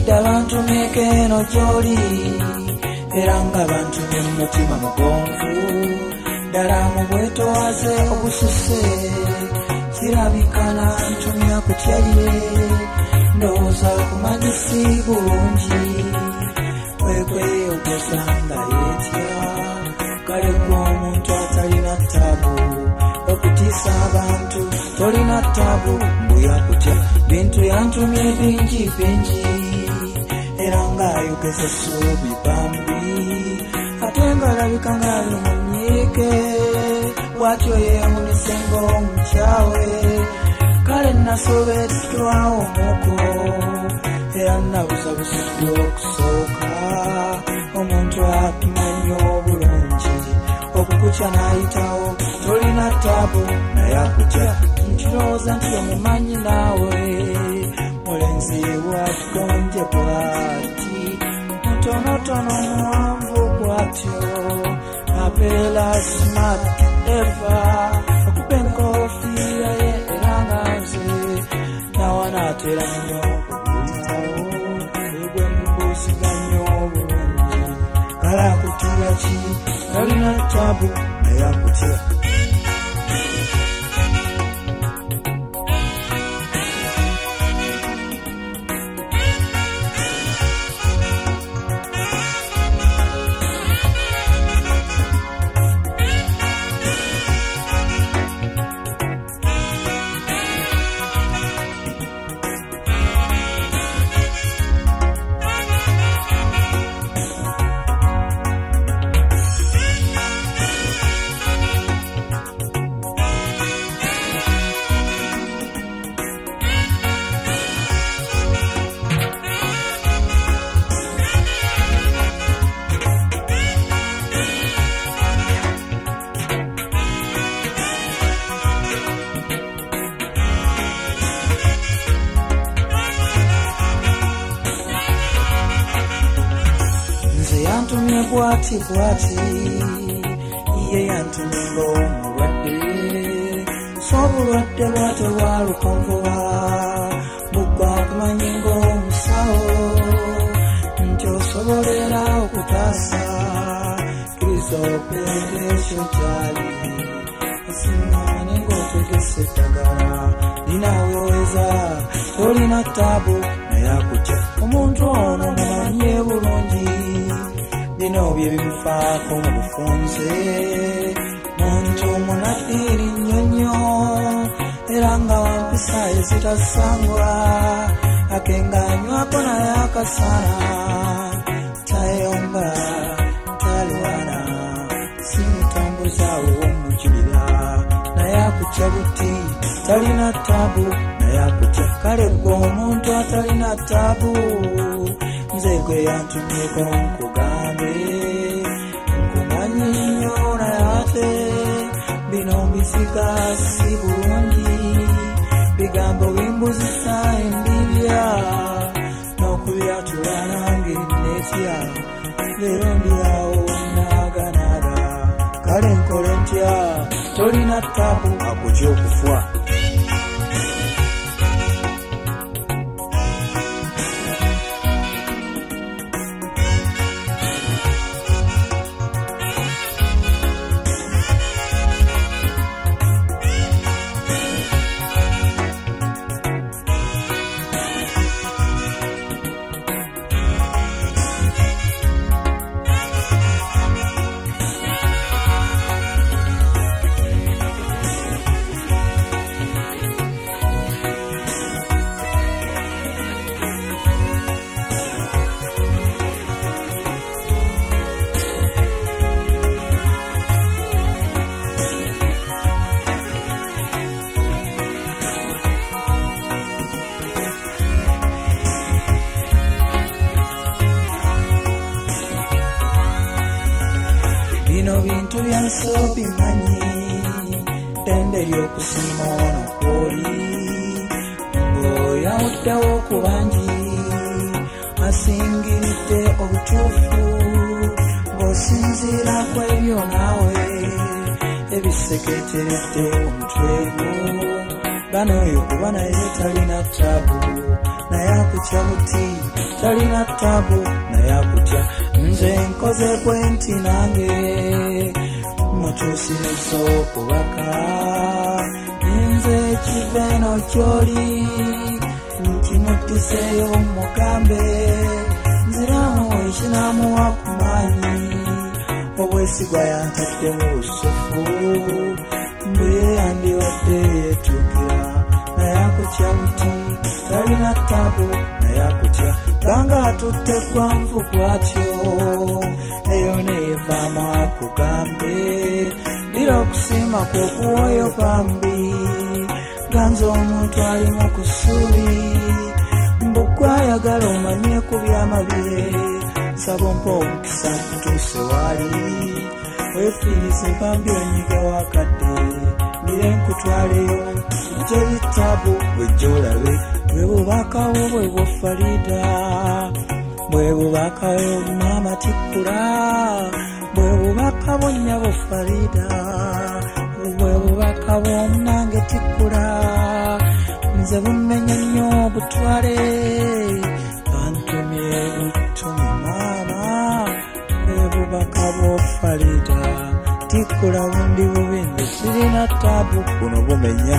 Sida bantu mekeno joli Eranga bantu mutima mugonvu Dala mubweto waze obususe Sirabikana ntumya kutyalye Ndoza kumanyisi bulungi Wekwe okosanga yetya Kale omuntu atalina tabu Okutisa abantu tolina tabu Mbuya kutya bintu yantumye bingi Eranga yogeza subi bambi Atenga labika ngali munyike Watyo ye munisengo mchawe Kale nasobetwa omuko Era nabuzabusidde okusoka Omuntu atumanyi obulungi Okukucha nayitawo tolina tabu naye akutya Nkirowooza nti omumanyi naawe Mulenzi watugonje bwati Mutonotono muwanvu bwatyo Apela smart ever Okupe enkofiira ye eranga nze Nawanatera nnyo okuyitawo Egwe mbusiganya obulungi Kale akutira ki talina tabu naye akutya Yantumye bwati Iye yantumye ng'omulwadde Sobulwadde bwate bwalukonvuba Bugwa kumanyi ng'omusawo Nti osobolera okutaasa Kristo operesyo gyali Asiŋŋaane ng'otegese eddagala Ninaweeweza tolina tabu naye akutya Omuntu ono mumanye bulungi Bino bye bimufaako mu bufunze Muntu munaddiiri nnyonnyo Era nga wampisa ezitasangwa Akengaanywako naye akasana Tayomba, talwana Simutambuza ow'omukibira Naye akutya buti talina tabu naye akutya Kale gwe omuntu atalina tabu Nze gwe yantumyeko nkugambe Nkumanyi nnyo naye ate Bino mbisiga si bulungi Bigambo bimbuzisa endibya N'okubyatula nange netya Leero ndyawo naaganaaga Kale nkole ntya tolina tabu akutya okufwa Bino bintu byanso bimanyi Tende lyokusima wano kwoli Ng'oyawuddewo ku bangi Asingiridde obutuufu Ng'osinziira ku ebyo naawe Ebiseketeredde omutwe gwo Bano oyo kuba naye talina tabu naye akutya buti, talina tabu naye akutya. Nze nkoze bwenti nange mutuusiriza okubaka, nze kive eno kyoli nkimutiseeyo mugambe, nziramu ekinamuwa ku maanyi, obwesigwa yantadde mu busufu, mbu ye yandiwadde yeetuukira naye akutya buti, talina tabu naye akutya. Ganga atutte gwanvu bw'atyo, eyo neevaamu akugambe, ddira okusiima kw'okuwoyo bambi, ganza omuntu ali mu kusuubi, mbugwayagala omanye ku byama bye, nsaba ompa omukisa nkutuuse waali, weefiirize bambi onyiga wakadde, ndire nkutwaleyo gyeri tabu wejja olabe, bwe bubakawo bwe bwa Farida, bwe bubakawo maama Tikkula, bwe bubakawo nnyabo Farida, bwe bubakawo omunange Tikkula, nze bummenya nnyo obutwale, bantumye butumi maama, bwe bubakawo Farida, Tikkula bundi bubi nze sirina tabu buno bumenya.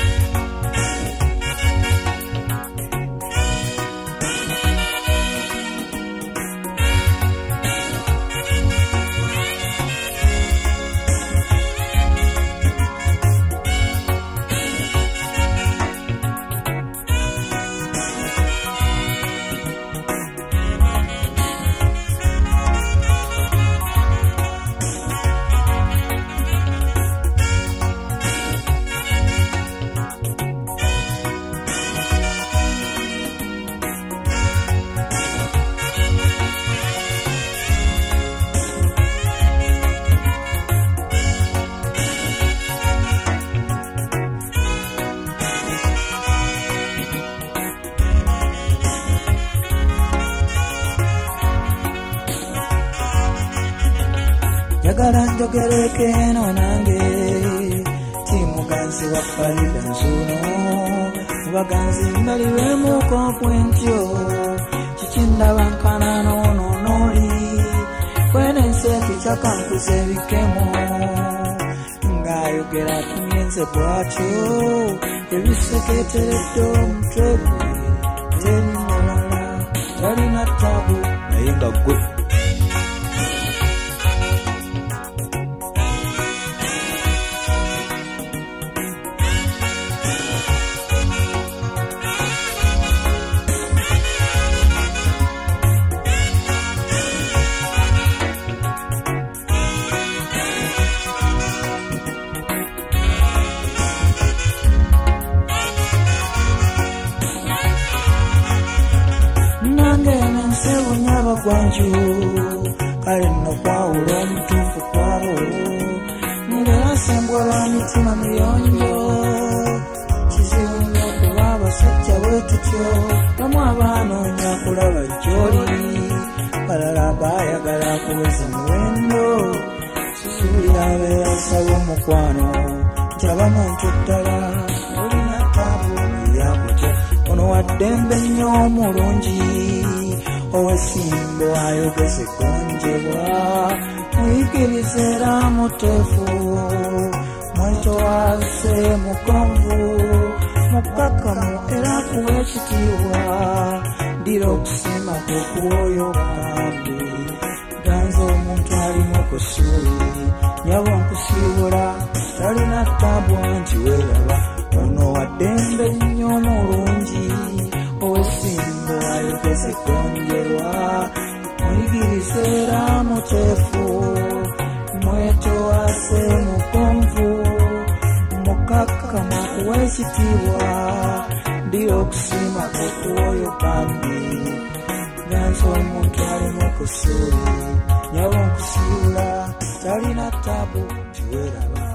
Njagala njogereko eno nange timuganzi wa Farida nzuno, mubaganzi mbaliwemuko bwentyo, kikindaba nkana n'oli, kwene nseke kyakankuza ebikemo, ng'ayogera kumyenze bwatyo, ebiseketeredde omutwe gwe, teri mulala, talina tabu naye nga ggwe. Gwanju kale nno kwawula omutuufu kwabo, ngera sembwa lwa mitima miyonjo, kizibu nnyo kuba abasajja bwe tutyo, bamu abaanoonya kulaba gy'oli, balala baayagala kuweza muwendo, susuulira abeera asaba omukwano, njabamu ntyo ddala, olina tabu yakutya, ono waddembe nnyo omulungi, owesimbo ayogeze gonjebwa, muyigirize era muteefu, mwetowaze mugonvu, mukakamu era kuwa ekitiibwa, ddira okusiima kw'okuwoyo bambi, ganza omuntu alimu kusuuli, nyabo nkusiibula, talina tabu nti weeraba, ono waddembe nnyo omulungi, owesimbo ayogeze gonjerwa, muyigirize era muteefu, mwetowaze mugonvu, mukakkama kuwa ekitiibwa, ddira okusiima kw'okuwoyo bambi, ganza omuntu alimu kusuuli, nyabo nkusiibula, talina tabu nti weeraba.